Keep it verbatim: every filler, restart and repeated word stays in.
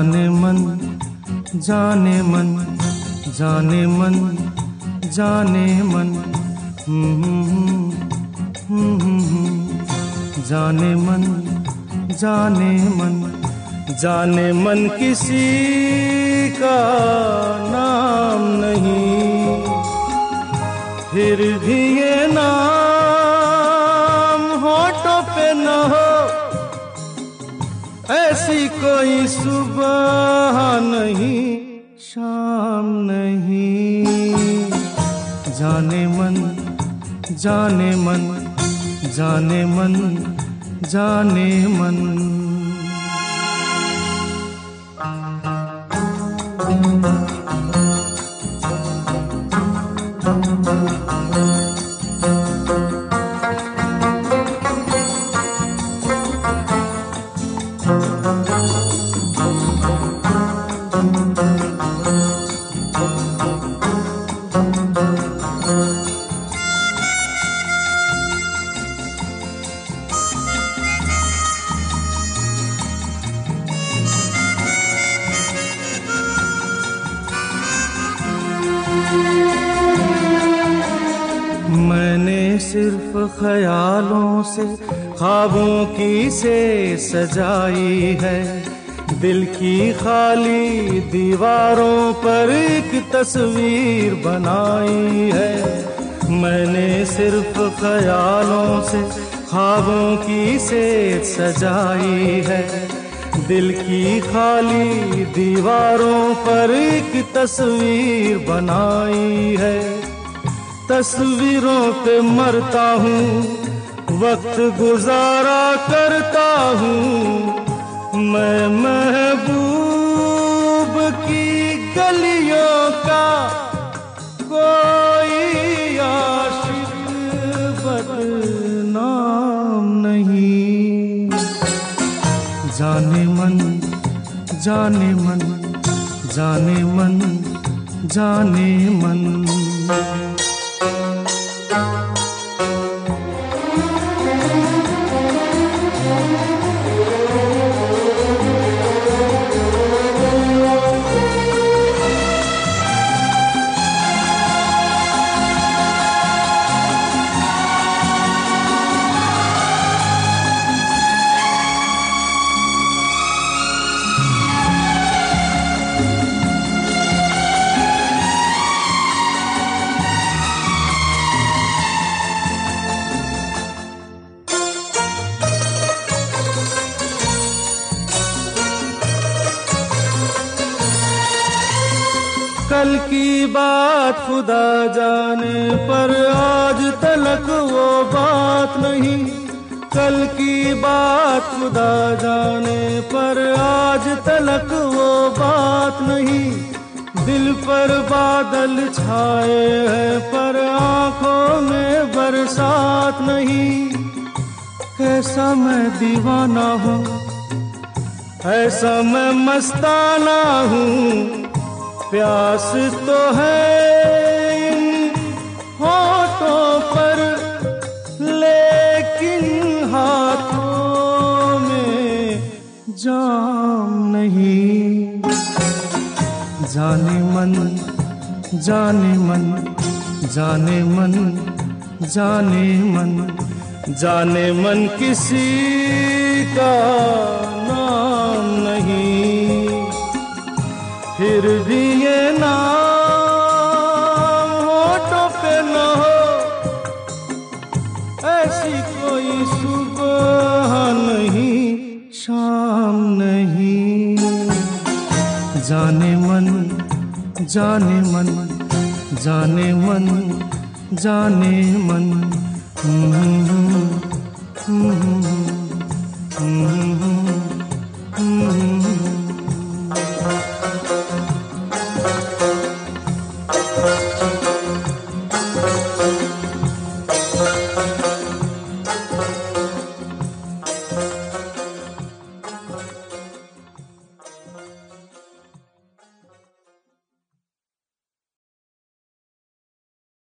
जाने मन जाने मन जाने मन जाने मन जाने मन जाने मन जाने मन किसी का नाम नहीं, फिर भी ये नाम होठों पे न हो, ऐसी कोई सुबह नहीं शाम नहीं। जाने मन जाने मन जाने मन जाने मन। मैंने सिर्फ ख्यालों से ख्वाबों की से सजाई है, दिल की खाली दीवारों पर एक तस्वीर बनाई है। मैंने सिर्फ ख्यालों से ख्वाबों की से सजाई है, दिल की खाली दीवारों पर एक तस्वीर बनाई है। तस्वीरों पे मरता हूँ, वक्त गुजारा करता हूँ, मैं महबूब की गलियों का कोई आशिक बदनाम नहीं। जाने मन जाने मन जाने मन जाने मन। कल की बात खुदा जाने पर आज तलक वो बात नहीं, कल की बात खुदा जाने पर आज तलक वो बात नहीं। दिल पर बादल छाए हैं पर आंखों में बरसात नहीं। कैसा मैं दीवाना हूँ, ऐसा मैं मस्ताना हूँ, प्यास तो है इन होठों पर लेकिन हाथों में जाम नहीं। जाने मन जाने मन जाने मन जाने मन जाने मन किसी का नाम नहीं, फिर भी ये नाम होठों पे न हो, ऐसी कोई सुबह नहीं शाम नहीं। जाने मन जाने मन जाने मन जाने मन। Mm-hmm. Mm-hmm. Mm-hmm.